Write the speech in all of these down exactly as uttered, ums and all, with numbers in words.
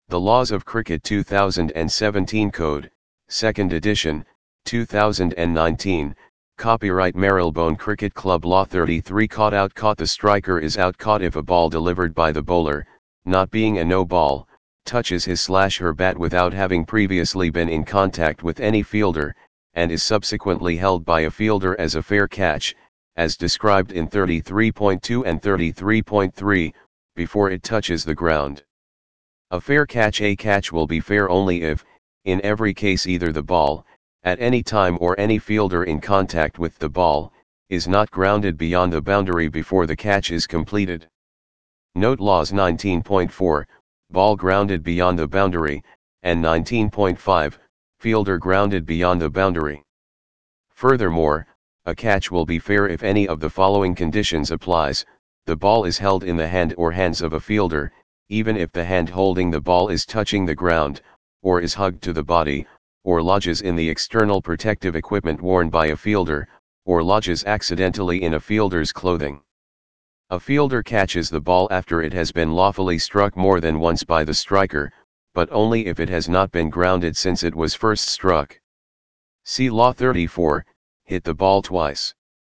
The Laws of Cricket two thousand seventeen Code, second edition, two thousand nineteen, copyright Marylebone Cricket Club Law thirty-three. Caught out. Caught. The striker is out caught if a ball delivered by the bowler, not being a no ball, touches his slash her bat without having previously been in contact with any fielder, and is subsequently held by a fielder as a fair catch, as described in thirty-three point two and thirty-three point three, before it touches the ground. A fair catch. A catch will be fair only if, in every case, either the ball, at any time, or any fielder in contact with the ball, is not grounded beyond the boundary before the catch is completed. Note Laws nineteen point four, ball grounded beyond the boundary, and nineteen point five, fielder grounded beyond the boundary. Furthermore, a catch will be fair if any of the following conditions applies: the ball is held in the hand or hands of a fielder, even if the hand holding the ball is touching the ground, or is hugged to the body, or lodges in the external protective equipment worn by a fielder, or lodges accidentally in a fielder's clothing. A fielder catches the ball after it has been lawfully struck more than once by the striker, but only if it has not been grounded since it was first struck. See Law thirty-four, hit the ball twice.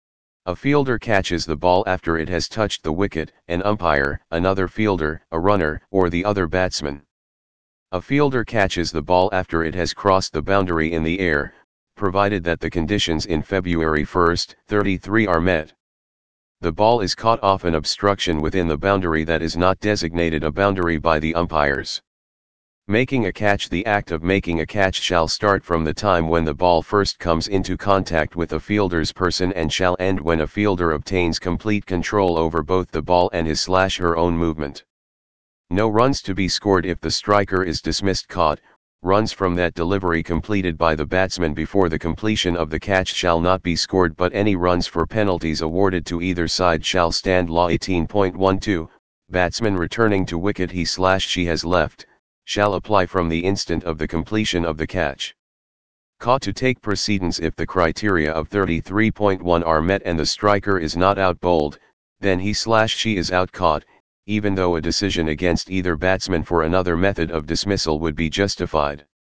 A fielder catches the ball after it has touched the wicket, an umpire, another fielder, a runner, or the other batsman. A fielder catches the ball after it has crossed the boundary in the air, provided that the conditions in February first, thirty-three are met. The ball is caught off an obstruction within the boundary that is not designated a boundary by the umpires. Making a catch. The act of making a catch shall start from the time when the ball first comes into contact with a fielder's person and shall end when a fielder obtains complete control over both the ball and his slash her own movement. No runs to be scored if the striker is dismissed. Caught. Runs from that delivery completed by the batsman before the completion of the catch shall not be scored, but any runs for penalties awarded to either side shall stand. Law eighteen point twelve, batsman returning to wicket he slash she has left, shall apply from the instant of the completion of the catch. Caught. To take precedence. If the criteria of thirty-three point one are met and the striker is not out bowled, then he slash she is out. Caught, even though a decision against either batsman for another method of dismissal would be justified.